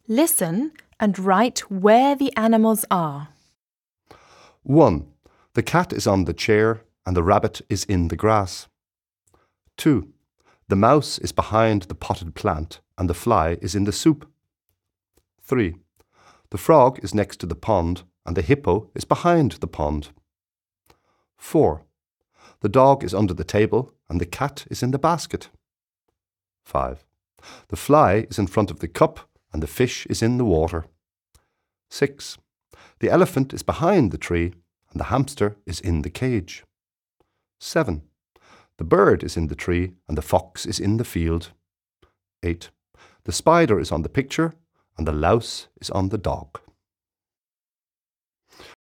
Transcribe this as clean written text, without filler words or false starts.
Listen and write where the animals are. 1. The cat is on the chair and the rabbit is in the grass. 2. The mouse is behind the potted plant and the fly is in the soup. 3. The frog is next to the pond and the hippo is behind the pond. 4. The dog is under the table and the cat is in the basket. 5. The fly is in front of the cup and the fish is in the water. 6. The elephant is behind the tree and the hamster is in the cage. 7. The bird is in the tree and the fox is in the field. 8. The spider is on the picture and the louse is on the dog.